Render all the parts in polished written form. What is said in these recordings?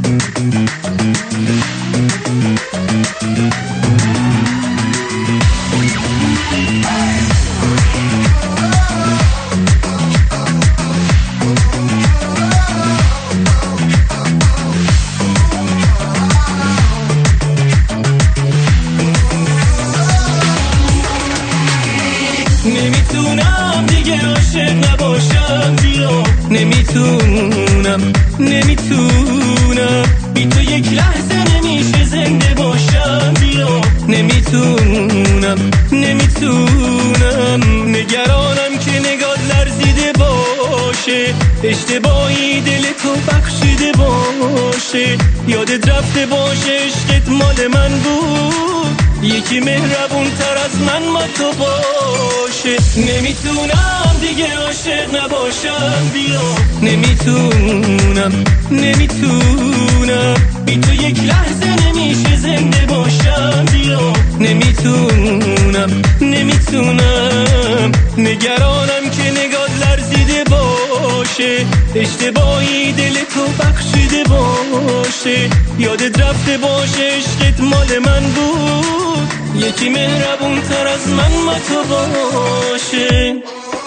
نمیتونم دیگه عاشق نباشم بیا نمیتونم بی تو یک لحظه نمیشه زنده باشم بیا نمیتونم نگرانم که نگات لرزیده باشه اشتباهی دل تو بخشیده باشه یادت رفته باشه عشقت مال من بود یکی مهربون تر از من ما تو باشه نمیتونم دیگه عاشق نباشم بیا نمیتونم بی تو یک لحظه نمیشه زنده باشم بیا نمیتونم نگرانم که نگات لرزیده باشه اشتباهی دل تو بخشیده باشه یادت رفته باشه عشقت مال من بود یکی مهربون تر از من ما تو باشه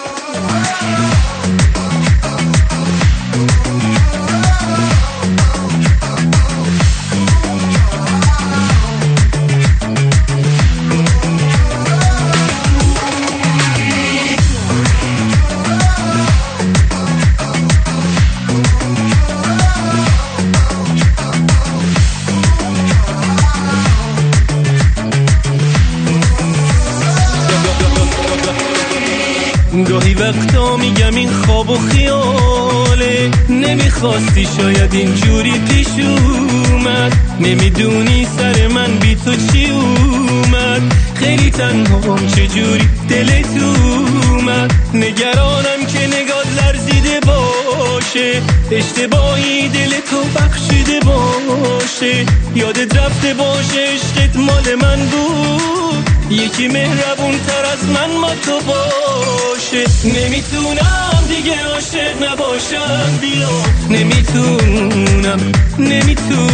گاهی وقتا میگم این خواب و خیاله نمیخواستی شاید اینجوری پیش اومد نمیدونی سر من بی تو چی اومد خیلی تنهام چجوری دلت اومد نگرانم که نگات لرزیده باشه اشتباهی دل تو بخشیده باشه یادت رفته باشه عشقت مال من بود یکی مهربون تر از من ما تو باشه نمیتونم دیگه عاشق نباشم بیا نمیتونم